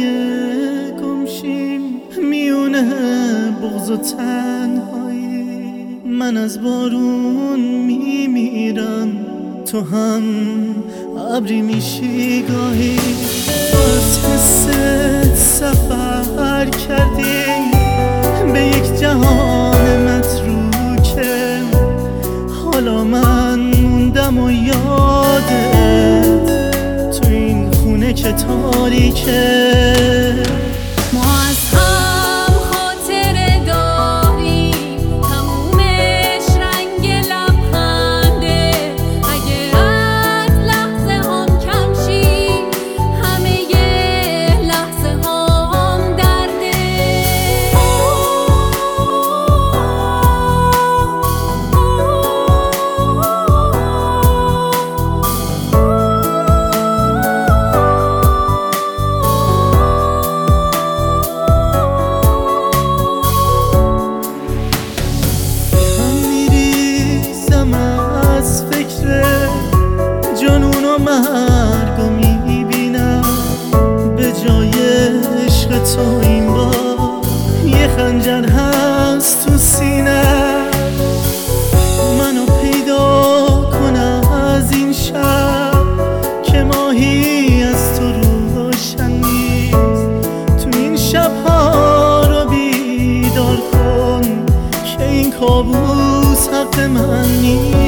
اگه گمشیم میونه بغض و تنهایی، من از بارون میمیرم تو هم ابری میشی گاهی. تو از حس سفر کردی به یک جهان متروکه، حالا من موندم و یادت تو این خونه که تاریکه. ما از هم خاطره داریم، تمومش رنگ لبخنده. اگه از لحظه هم کم شی، همه لحظه هم درده. از فکر جنون و مرگ میبینم، به جای عشق تو این بار یه خنجر هست تو سینه. منو پیدا کن از این شب که ماهی از تو روشن نیست. تو این شبها رو بیدار کن که این کابوس حق من نیست.